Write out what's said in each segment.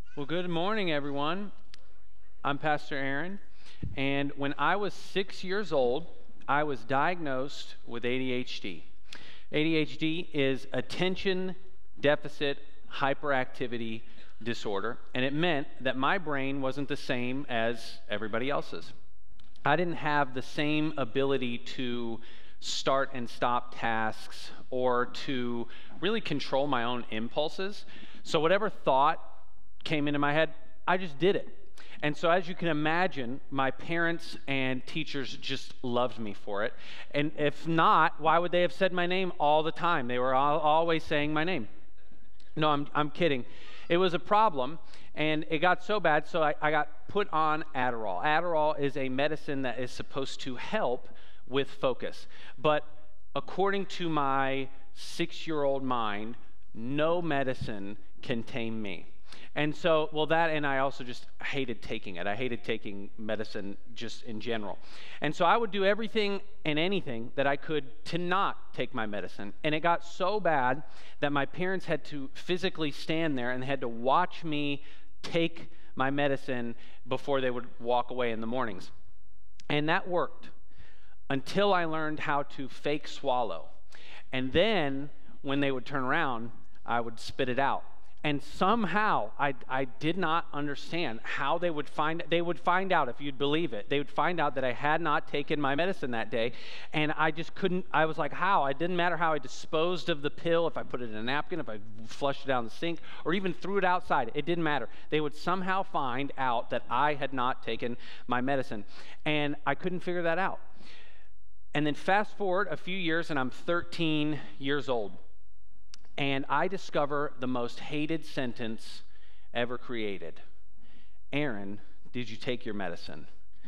Well, good morning, everyone. I'm Pastor Aaron, and when I was 6 years old, I was diagnosed with ADHD. ADHD is attention deficit hyperactivity disorder, and it meant that my brain wasn't the same as everybody else's. I didn't have the same ability to start and stop tasks or to really control my own impulses. So whatever thought came into my head, I just did it. And so as you can imagine, my parents and teachers just loved me for it. And if not, why would they have said my name all the time? They were always saying my name. No, I'm kidding. It was a problem, and it got so bad, so I got put on Adderall. Adderall is a medicine that is supposed to help with focus. But according to my 6-year-old mind, no medicine can tame me. And so, and I also just hated taking it. I hated taking medicine just in general. And so I would do everything and anything that I could to not take my medicine. And it got so bad that my parents had to physically stand there and had to watch me take my medicine before they would walk away in the mornings. And that worked until I learned how to fake swallow. And then when they would turn around, I would spit it out. And somehow, I did not understand how they would find out, if you'd believe it. They would find out that I had not taken my medicine that day, and I just couldn't. I was like, how? It didn't matter how I disposed of the pill, if I put it in a napkin, if I flushed it down the sink, or even threw it outside. It didn't matter. They would somehow find out that I had not taken my medicine, and I couldn't figure that out. And then fast forward a few years, and I'm 13 years old. And I discover the most hated sentence ever created. Aaron, did you take your medicine?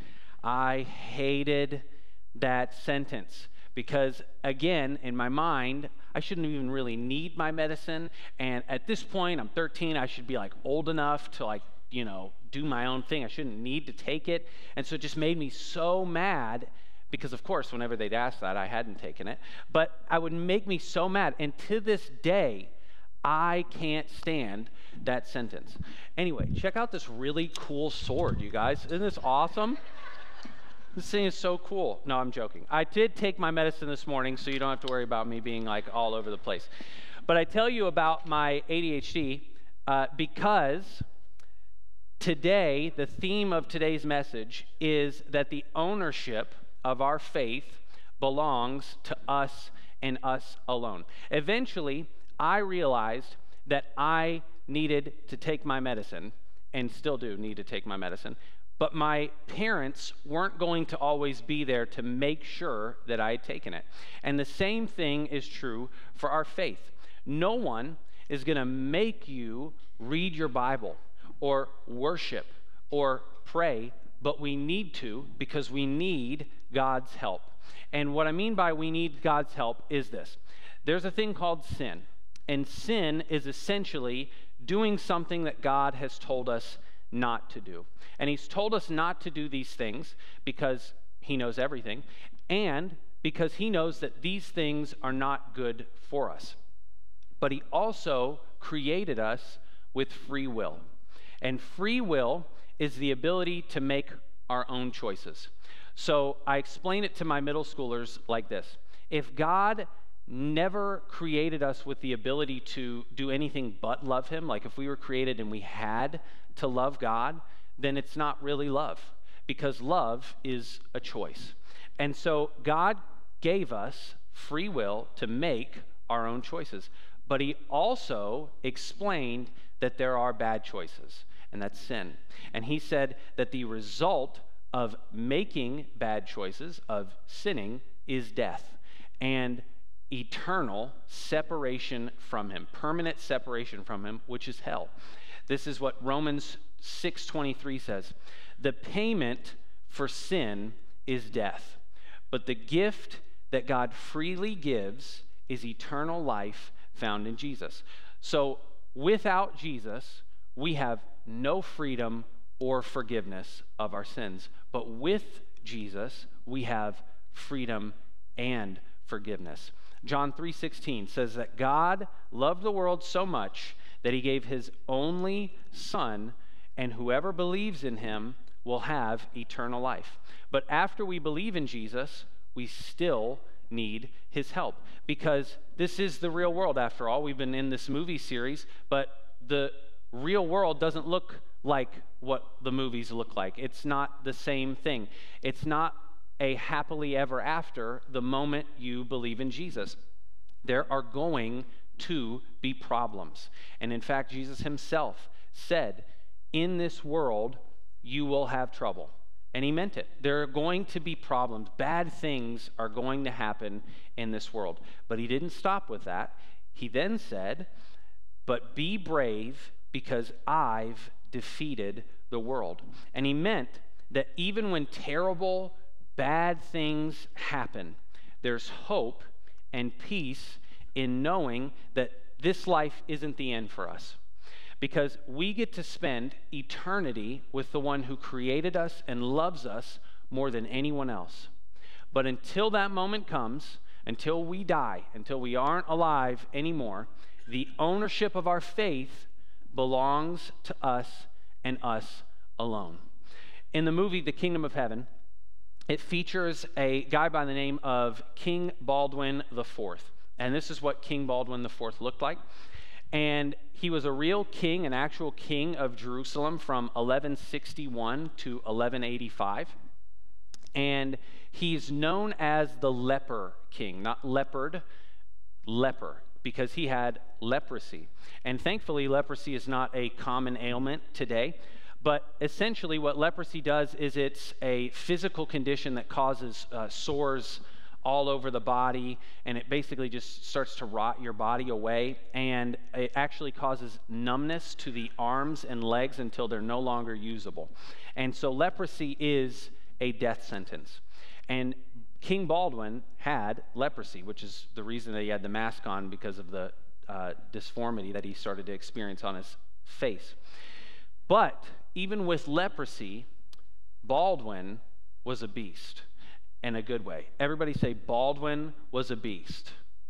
I hated that sentence because, again, in my mind, I shouldn't even really need my medicine. And at this point, I'm 13, I should be old enough to do my own thing. I shouldn't need to take it. And so it just made me so mad. Because, of course, whenever they'd ask that, I hadn't taken it. But it would make me so mad. And to this day, I can't stand that sentence. Anyway, check out this really cool sword, you guys. Isn't this awesome? This thing is so cool. No, I'm joking. I did take my medicine this morning, so you don't have to worry about me being all over the place. But I tell you about my ADHD because today, the theme of today's message is that the ownership of our faith belongs to us and us alone. Eventually, I realized that I needed to take my medicine, and still do need to take my medicine, but my parents weren't going to always be there to make sure that I had taken it. And the same thing is true for our faith. No one is going to make you read your Bible or worship or pray, but we need to because we need God's help. And what I mean by we need God's help is this. There's a thing called sin. And sin is essentially doing something that God has told us not to do. And he's told us not to do these things because he knows everything and because he knows that these things are not good for us. But he also created us with free will. And free will is the ability to make our own choices. So I explain it to my middle schoolers like this. If God never created us with the ability to do anything but love him, like if we were created and we had to love God, then it's not really love, because love is a choice. And so God gave us free will to make our own choices, but he also explained that there are bad choices, and that's sin. And he said that the result of making bad choices, of sinning, is death and eternal separation from him, permanent separation from him, which is hell. This is what Romans 6:23 says. The payment for sin is death, but the gift that God freely gives is eternal life found in Jesus. So without Jesus, we have no freedom or forgiveness of our sins. But with Jesus, we have freedom and forgiveness. John 3:16 says that God loved the world so much that he gave his only Son, and whoever believes in him will have eternal life. But after we believe in Jesus, we still need his help, because this is the real world after all. We've been in this movie series, but the real world doesn't look like what the movies look like. It's not the same thing. It's not a happily ever after the moment you believe in Jesus. There are going to be problems. And in fact, Jesus himself said, in this world, you will have trouble. And he meant it. There are going to be problems. Bad things are going to happen in this world. But he didn't stop with that. He then said, but be brave, because I've defeated the world. And he meant that even when terrible, bad things happen, there's hope and peace in knowing that this life isn't the end for us, because we get to spend eternity with the one who created us and loves us more than anyone else. But until that moment comes, until we die, until we aren't alive anymore, the ownership of our faith belongs to us and us alone. In the movie The Kingdom of Heaven, it features a guy by the name of King Baldwin IV. And this is what King Baldwin IV looked like. And he was a real king, an actual king of Jerusalem from 1161 to 1185. And he's known as the leper king, not leopard, leper, because he had leprosy. And thankfully, leprosy is not a common ailment today. But essentially what leprosy does is it's a physical condition that causes sores all over the body, and it basically just starts to rot your body away, and it actually causes numbness to the arms and legs until they're no longer usable. And so leprosy is a death sentence. And King Baldwin had leprosy, which is the reason that he had the mask on, because of the disformity that he started to experience on his face. But even with leprosy, Baldwin was a beast, in a good way. Everybody say, Baldwin was a beast.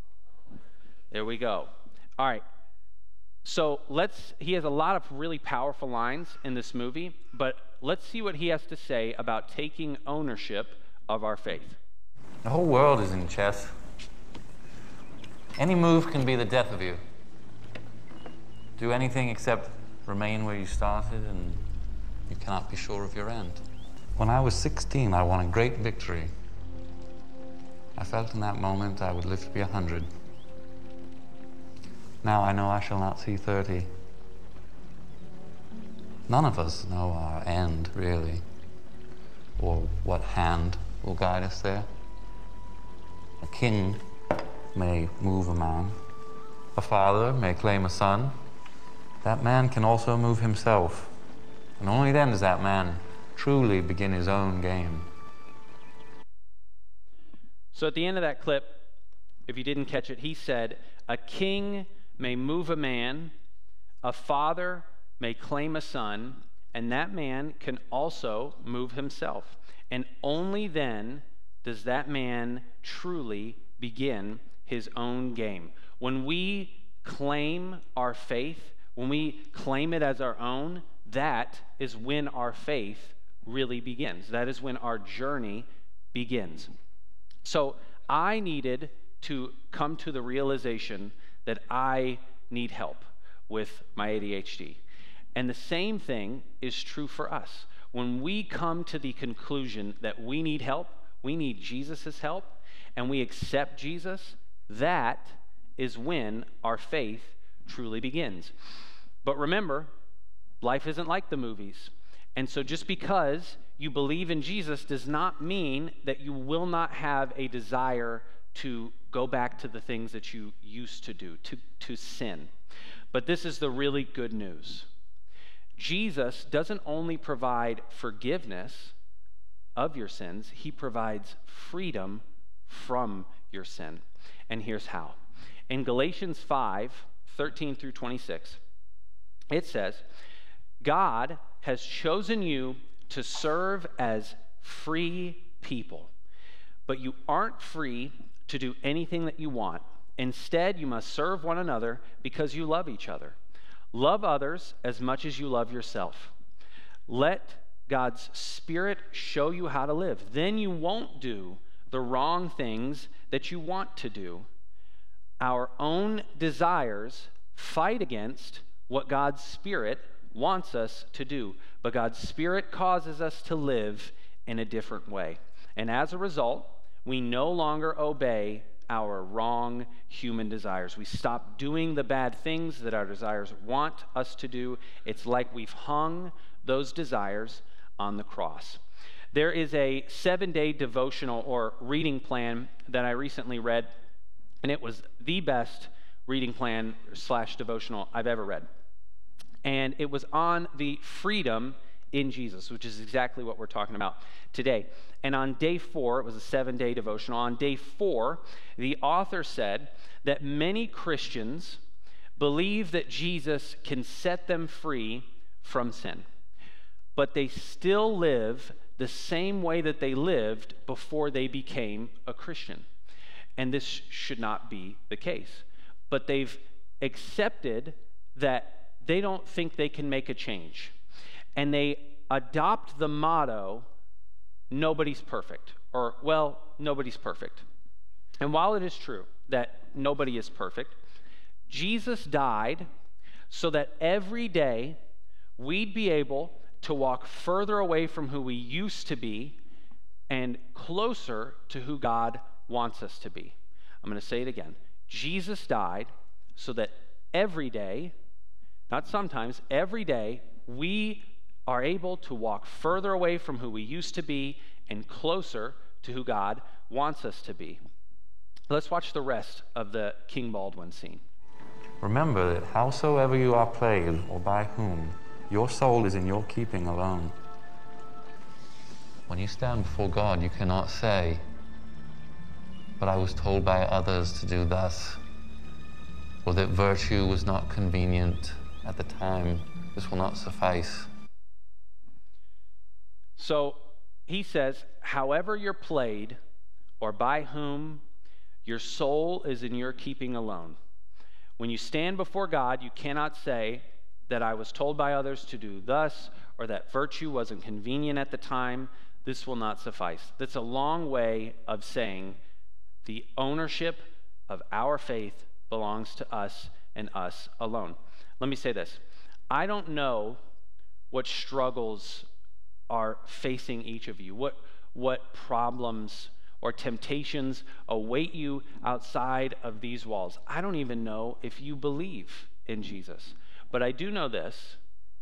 There we go. All right. So he has a lot of really powerful lines in this movie, but let's see what he has to say about taking ownership of our faith. The whole world is in chess. Any move can be the death of you. Do anything except remain where you started, and you cannot be sure of your end. When I was 16, I won a great victory. I felt in that moment I would live to be 100. Now I know I shall not see 30. None of us know our end, really, or what hand will guide us there. A king may move a man. A father may claim a son. That man can also move himself. And only then does that man truly begin his own game. So at the end of that clip, if you didn't catch it, he said, a king may move a man, a father may claim a son, and that man can also move himself. And only then does that man truly begin his own game. When we claim our faith, when we claim it as our own, that is when our faith really begins. That is when our journey begins. So I needed to come to the realization that I need help with my ADHD. And the same thing is true for us. When we come to the conclusion that we need help, we need Jesus' help, and we accept Jesus, that is when our faith truly begins. But remember, life isn't like the movies. And so just because you believe in Jesus does not mean that you will not have a desire to go back to the things that you used to do, to sin. But this is the really good news. Jesus doesn't only provide forgiveness of your sins, he provides freedom from your sin. And here's how. In Galatians 5:13 through 26, it says, God has chosen you to serve as free people, but you aren't free to do anything that you want. Instead, you must serve one another because you love each other. Love others as much as you love yourself. Let God's Spirit show you how to live. Then you won't do the wrong things that you want to do. Our own desires fight against what God's Spirit wants us to do, but God's Spirit causes us to live in a different way. And as a result, we no longer obey our wrong human desires. We stop doing the bad things that our desires want us to do. It's like we've hung those desires on the cross. There is a 7-day devotional or reading plan that I recently read, and it was the best reading plan / devotional I've ever read. And it was on the freedom in Jesus, which is exactly what we're talking about today. And on day 4, it was a 7-day devotional. On day 4, the author said that many Christians believe that Jesus can set them free from sin, but they still live the same way that they lived before they became a Christian. And this should not be the case. But they've accepted that they don't think they can make a change. And they adopt the motto, nobody's perfect, or, well, nobody's perfect. And while it is true that nobody is perfect, Jesus died so that every day we'd be able to walk further away from who we used to be and closer to who God wants us to be. I'm going to say it again. Jesus died so that every day, not sometimes, every day, we are able to walk further away from who we used to be and closer to who God wants us to be. Let's watch the rest of the King Baldwin scene. Remember that howsoever you are played, or by whom, your soul is in your keeping alone. When you stand before God, you cannot say, but I was told by others to do thus, or that virtue was not convenient at the time. This will not suffice. So he says, however you're played, or by whom, your soul is in your keeping alone. When you stand before God, you cannot say that I was told by others to do thus, or that virtue wasn't convenient at the time. This will not suffice. That's a long way of saying the ownership of our faith belongs to us and us alone. Let me say this. I don't know what struggles are facing each of you, what problems or temptations await you outside of these walls. I don't even know if you believe in Jesus. But I do know this.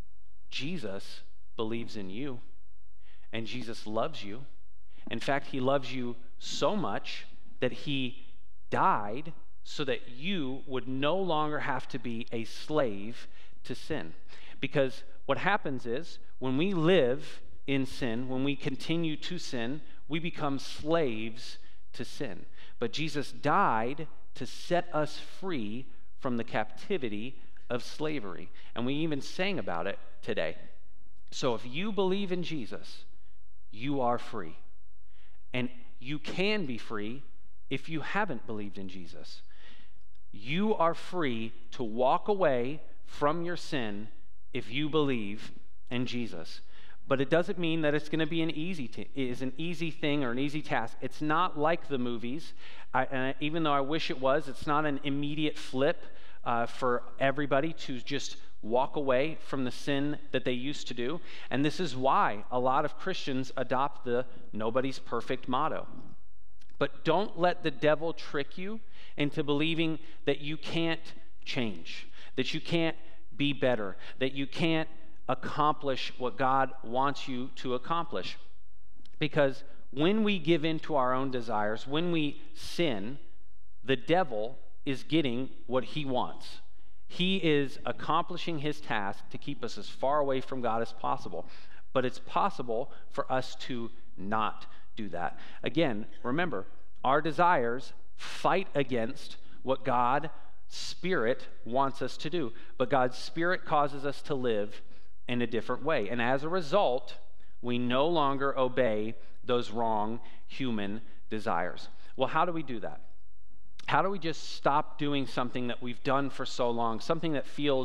Jesus believes in you, and Jesus loves you. In fact, he loves you so much that he died so that you would no longer have to be a slave to sin. Because what happens is, when we live in sin, when we continue to sin, we become slaves to sin. But Jesus died to set us free from the captivity of slavery. And we even sang about it today. So if you believe in Jesus, you are free. And you can be free if you haven't believed in Jesus. You are free to walk away from your sin if you believe in Jesus. But it doesn't mean that it's going to be an easy thing or an easy task. It's not like the movies. Even though I wish it was, it's not an immediate flip for everybody to just walk away from the sin that they used to do. And this is why a lot of Christians adopt the nobody's perfect motto. But don't let the devil trick you into believing that you can't change, that you can't be better, that you can't accomplish what God wants you to accomplish. Because when we give in to our own desires, when we sin, the devil is getting what he wants. He is accomplishing his task to keep us as far away from God as possible. But it's possible for us to not do that. Again, remember, our desires fight against what God's Spirit wants us to do. But God's Spirit causes us to live in a different way. And as a result, we no longer obey those wrong human desires. Well, how do we do that? How do we just stop doing something that we've done for so long, something that feels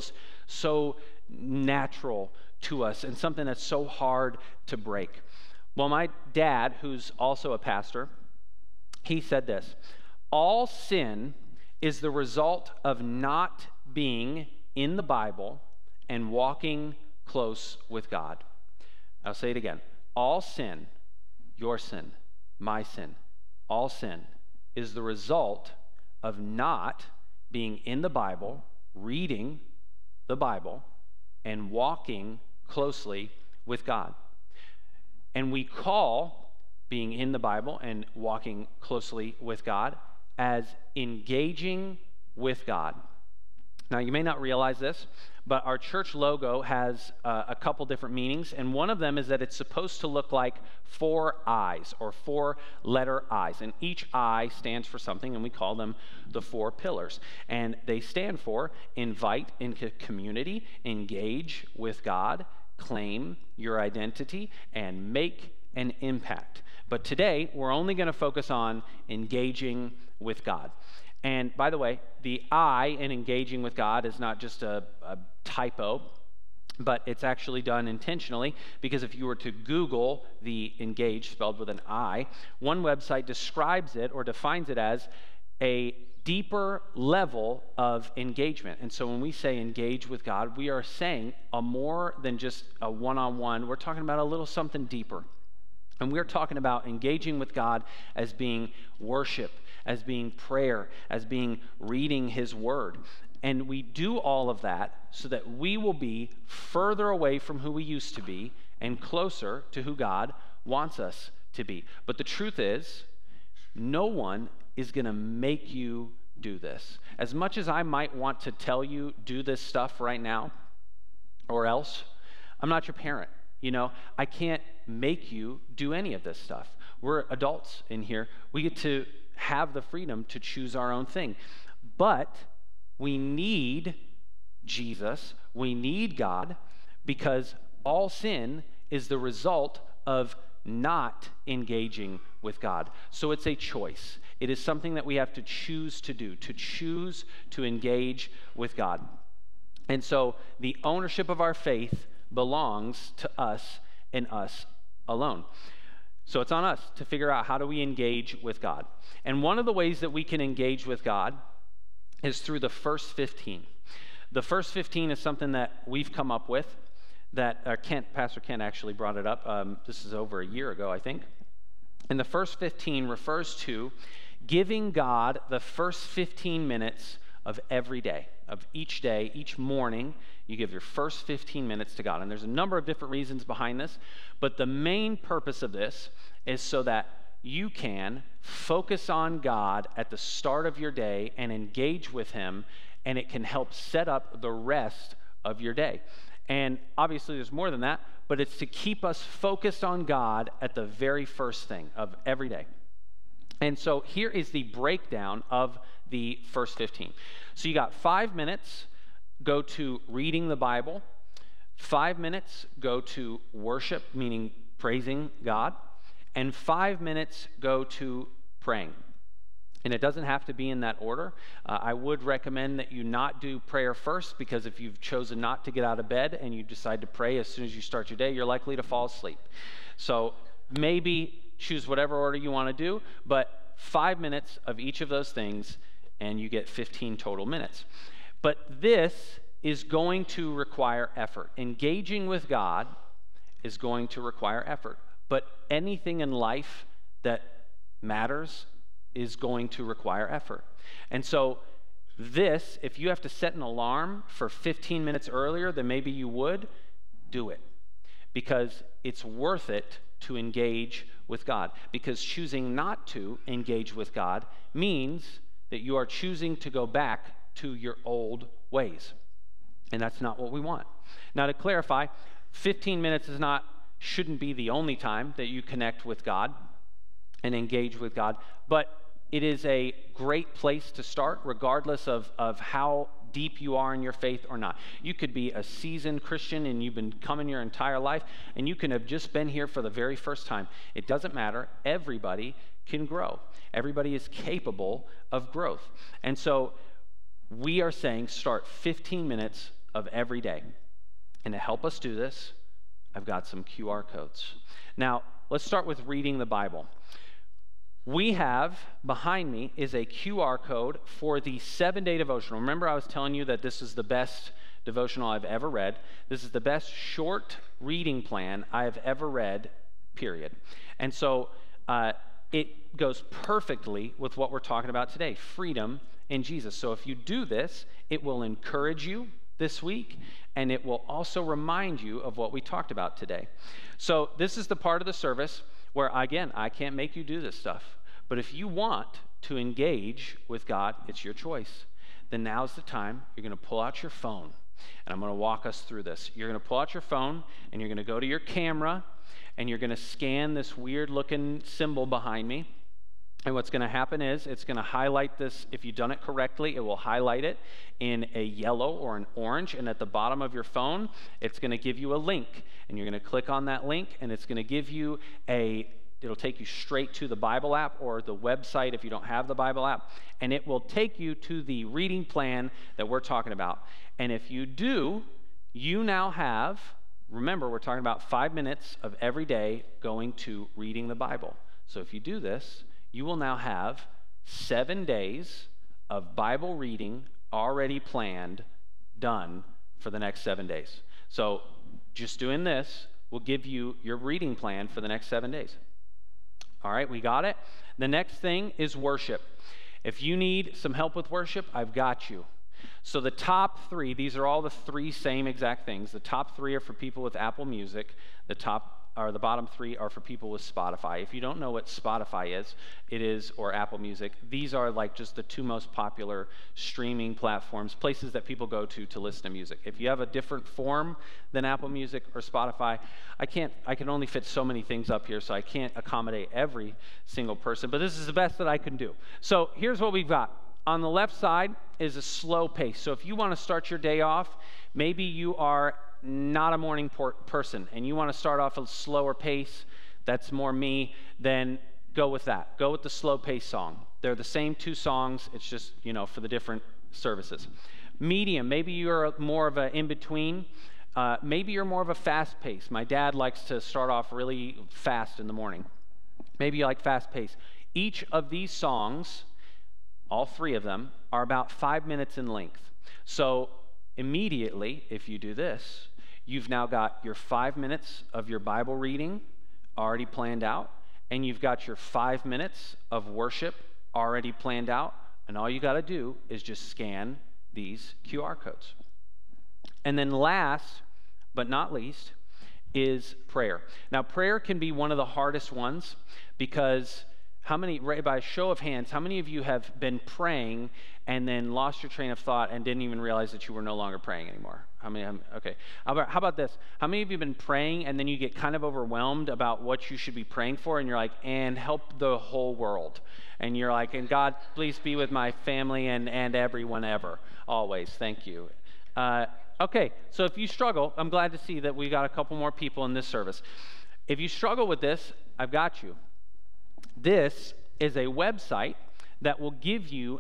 so natural to us and something that's so hard to break. Well, my dad, who's also a pastor, he said this: all sin is the result of not being in the Bible and walking close with God. I'll say it again. All sin, your sin, my sin, all sin is the result of not being in the Bible, reading the Bible, and walking closely with God. And we call being in the Bible and walking closely with God as engaging with God. Now, you may not realize this, but our church logo has a couple different meanings, and one of them is that it's supposed to look like 4 eyes, or 4-letter I's, and each I stands for something, and we call them the 4 pillars. And they stand for invite into community, engage with God, claim your identity, and make an impact. But today, we're only going to focus on engaging with God. And by the way, the I in engaging with God is not just a typo, but it's actually done intentionally, because if you were to Google the engage spelled with an I, one website describes it or defines it as a deeper level of engagement. And so when we say engage with God, we are saying a more than just a one-on-one. We're talking about a little something deeper. And we're talking about engaging with God as being worship, as being prayer, as being reading His Word. And we do all of that so that we will be further away from who we used to be and closer to who God wants us to be. But the truth is, no one is going to make you do this. As much as I might want to tell you, do this stuff right now, or else, I'm not your parent. You know, I can't make you do any of this stuff. We're adults in here. We get to have the freedom to choose our own thing. But we need Jesus. We need God, because all sin is the result of not engaging with God. So it's a choice. It is something that we have to choose to do, to choose to engage with God. And so the ownership of our faith belongs to us and us alone. So it's on us to figure out, how do we engage with God? And one of the ways that we can engage with God is through the first 15. The first 15 is something that we've come up with, that Pastor Kent actually brought it up. This is over a year ago, I think. And the first 15 refers to giving God the first 15 minutes of every day, of each day, each morning. You give your first 15 minutes to God. And there's a number of different reasons behind this, but the main purpose of this is so that you can focus on God at the start of your day and engage with Him, and it can help set up the rest of your day. And obviously there's more than that, but it's to keep us focused on God at the very first thing of every day. And so here is the breakdown of the first 15. So you got 5 minutes, go to reading the Bible. 5 minutes, go to worship, meaning praising God. And 5 minutes, go to praying. And it doesn't have to be in that order. I would recommend that you not do prayer first, because if you've chosen not to get out of bed and you decide to pray as soon as you start your day, you're likely to fall asleep. So maybe choose whatever order you want to do, but 5 minutes of each of those things, and you get 15 total minutes. But this is going to require effort. Engaging with God is going to require effort. But anything in life that matters is going to require effort. And so this, if you have to set an alarm for 15 minutes earlier than maybe you would, do it. Because it's worth it to engage with God. Because choosing not to engage with God means that you are choosing to go back to your old ways. And that's not what we want. Now, to clarify, 15 minutes shouldn't be the only time that you connect with God and engage with God, but it is a great place to start, regardless of how deep you are in your faith or not. You could be a seasoned Christian and you've been coming your entire life, and you can have just been here for the very first time. It doesn't matter. Everybody can grow. Everybody is capable of growth. And so we are saying start 15 minutes of every day. And to help us do this, I've got some QR codes. Now, let's start with reading the Bible. We have, behind me, is a QR code for the 7-day devotional. Remember, I was telling you that this is the best devotional I've ever read. This is the best short reading plan I have ever read, period. And so it goes perfectly with what we're talking about today, freedom in Jesus. So if you do this, it will encourage you this week, and it will also remind you of what we talked about today. So this is the part of the service where, again, I can't make you do this stuff. But if you want to engage with God, it's your choice. Then now's the time. You're going to pull out your phone, and I'm going to walk us through this. You're going to pull out your phone, and you're going to go to your camera, and you're going to scan this weird-looking symbol behind me. And what's going to happen is it's going to highlight this. If you've done it correctly, it will highlight it in a yellow or an orange. And at the bottom of your phone, it's going to give you a link. And you're going to click on that link, and it's going to give you it'll take you straight to the Bible app or the website if you don't have the Bible app. And it will take you to the reading plan that we're talking about. And if you do, you now have, remember, we're talking about 5 minutes of every day going to reading the Bible. So if you do this, you will now have 7 days of Bible reading already planned, done for the next 7 days. So just doing this will give you your reading plan for the next 7 days. All right, we got it? The next thing is worship. If you need some help with worship, I've got you. So the top 3, these are all the 3 same exact things. The top 3 are for people with Apple Music. The bottom 3 are for people with Spotify. If you don't know what Spotify is, or Apple Music, these are like just the 2 most popular streaming platforms, places that people go to listen to music. If you have a different form than Apple Music or Spotify, I can only fit so many things up here, so I can't accommodate every single person, but this is the best that I can do. So here's what we've got. On the left side is a slow pace. So if you want to start your day off, maybe you are not a morning person and you want to start off a slower pace, that's more me, then go with that. Go with the slow pace song. They're the same 2 songs, it's just, for the different services. Medium, maybe you're more of an in-between. Maybe you're more of a fast pace. My dad likes to start off really fast in the morning. Maybe you like fast pace. Each of these songs, all 3 of them, are about 5 minutes in length. So immediately, if you do this, you've now got your 5 minutes of your Bible reading already planned out, and you've got your 5 minutes of worship already planned out, and all you got to do is just scan these QR codes. And then last but not least is prayer. Now, prayer can be one of the hardest ones because by a show of hands, how many of you have been praying and then lost your train of thought and didn't even realize that you were no longer praying anymore? Okay. How about this? How many of you have been praying and then you get kind of overwhelmed about what you should be praying for, and you're like, and help the whole world. And you're like, and God, please be with my family and everyone ever. Always. Thank you. Okay, so if you struggle, I'm glad to see that we got a couple more people in this service. If you struggle with this, I've got you. This is a website that will give you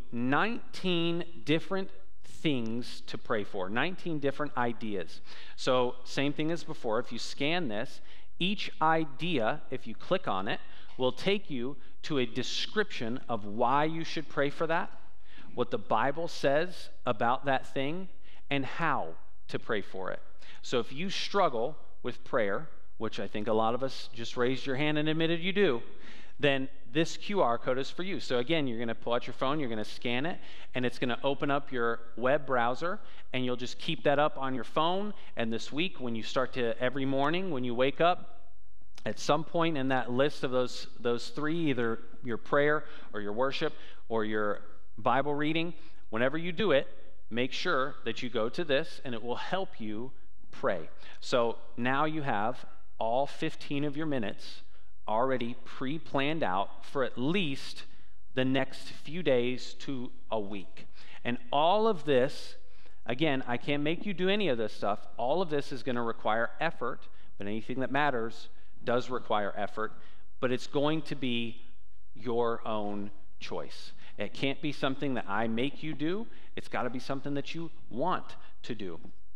19 different things to pray for, 19 different ideas. So same thing as before. If you scan this, each idea, if you click on it, will take you to a description of why you should pray for that, what the Bible says about that thing, and how to pray for it. So if you struggle with prayer, which I think a lot of us just raised your hand and admitted you do, then this QR code is for you. So again, you're going to pull out your phone, you're going to scan it, and it's going to open up your web browser, and you'll just keep that up on your phone. And this week, when you every morning when you wake up, at some point in that list of those 3, either your prayer or your worship or your Bible reading, whenever you do it, make sure that you go to this, and it will help you pray. So now you have all 15 of your minutes already pre-planned out for at least the next few days to a week. And all of this, again, I can't make you do any of this stuff. All of this is going to require effort, but anything that matters does require effort, but it's going to be your own choice. It can't be something that I make you do. It's got to be something that you want to do.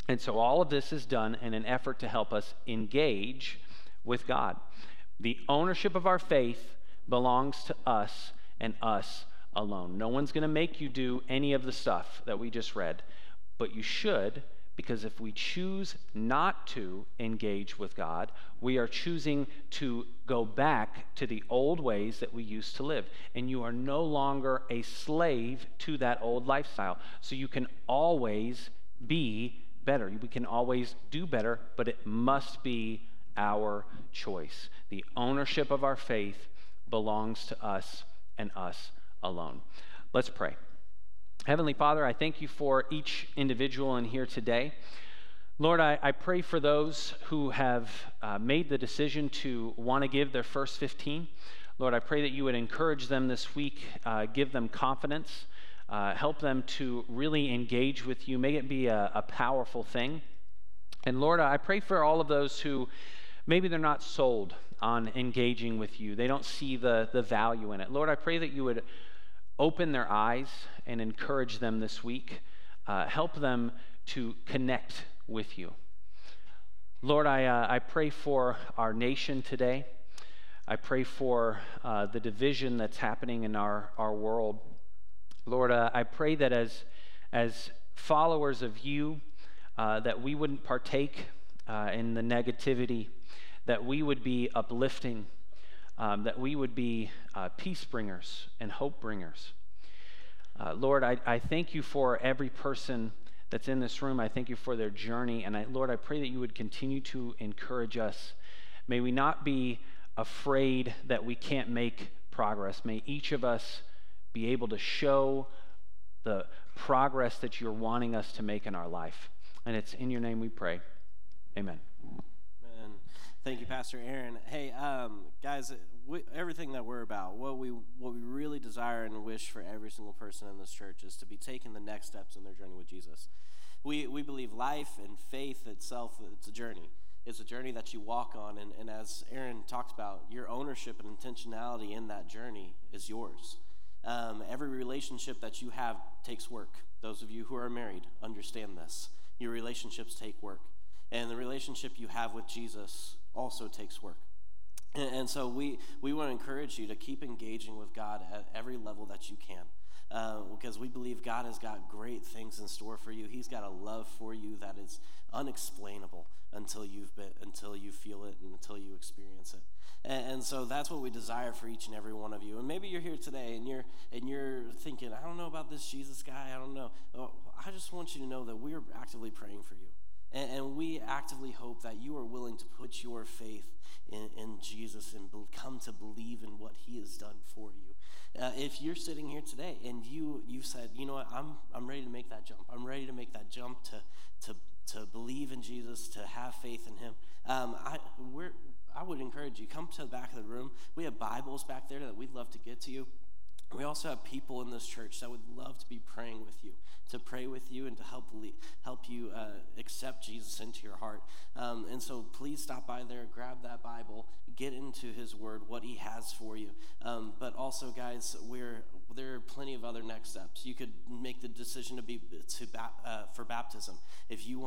And so all of this is done in an effort to help us engage with God. The ownership of our faith belongs to us and us alone. No one's going to make you do any of the stuff that we just read, but you should, because if we choose not to engage with God, we are choosing to go back to the old ways that we used to live. And you are no longer a slave to that old lifestyle. So you can always be better. We can always do better, but it must be our choice. The ownership of our faith belongs to us and us alone. Let's pray. Heavenly Father, I thank you for each individual in here today. Lord, I pray for those who have made the decision to want to give their first 15. Lord, I pray that you would encourage them this week, give them confidence, help them to really engage with you. May it be a powerful thing. And Lord, I pray for all of those who maybe they're not sold on engaging with you. They don't see the value in it. Lord, I pray that you would open their eyes and encourage them this week. Help them to connect with you. Lord, I pray for our nation today. I pray for the division that's happening in our world. Lord, I pray that as followers of you, that we wouldn't partake in the negativity, that we would be uplifting, that we would be peace bringers and hope bringers. Lord, I thank you for every person that's in this room. I thank you for their journey. And Lord, I pray that you would continue to encourage us. May we not be afraid that we can't make progress. May each of us be able to show the progress that you're wanting us to make in our life. And it's in your name we pray. Amen. Man, thank you, Pastor Aaron. Hey, guys, everything that we're about, what we really desire and wish for every single person in this church is to be taking the next steps in their journey with Jesus. We believe life and faith itself, it's a journey. It's a journey that you walk on, and as Aaron talked about, your ownership and intentionality in that journey is yours. Every relationship that you have takes work. Those of you who are married understand this. Your relationships take work. And the relationship you have with Jesus also takes work. And so we want to encourage you to keep engaging with God at every level that you can. Because we believe God has got great things in store for you. He's got a love for you that is unexplainable until you feel it and until you experience it. And so that's what we desire for each and every one of you. And maybe you're here today and you're thinking, I don't know about this Jesus guy. I don't know. Well, I just want you to know that we are actively praying for you. And we actively hope that you are willing to put your faith in Jesus and come to believe in what he has done for you. If you're sitting here today and you said, you know what, I'm ready to make that jump. I'm ready to make that jump to believe in Jesus, to have faith in him. I would encourage you, come to the back of the room. We have Bibles back there that we'd love to get to you. We also have people in this church that would love to be praying with you, to pray with you and to help you accept Jesus into your heart. And so please stop by there, grab that Bible, get into his word, what he has for you. But also, guys, there are plenty of other next steps. You could make the decision for baptism. If you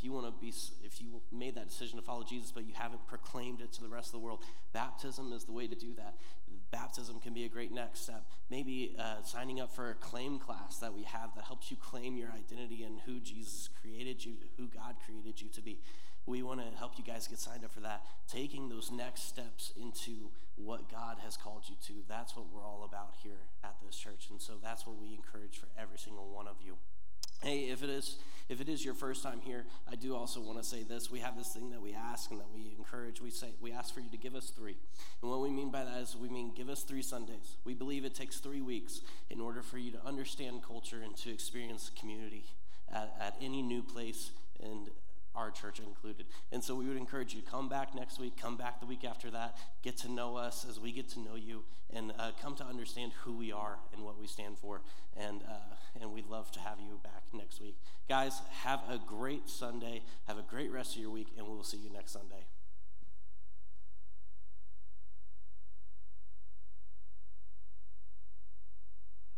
made that decision to follow Jesus, but you haven't proclaimed it to the rest of the world, baptism is the way to do that. Baptism can be a great next step. Maybe signing up for a claim class that we have that helps you claim your identity and who Jesus created you, who God created you to be. We want to help you guys get signed up for that. Taking those next steps into what God has called you to. That's what we're all about here at this church. And so that's what we encourage for every single one of you. Hey, if it is your first time here, I do also want to say this. We have this thing that we ask and that we encourage. We ask for you to give us 3. And what we mean by that is we mean give us 3 Sundays. We believe it takes 3 weeks in order for you to understand culture and to experience community at any new place, and our church included. And so we would encourage you to come back next week, come back the week after that, get to know us as we get to know you, and come to understand who we are and what we stand for. And we'd love to have you back next week. Guys, have a great Sunday. Have a great rest of your week, and we'll see you next Sunday.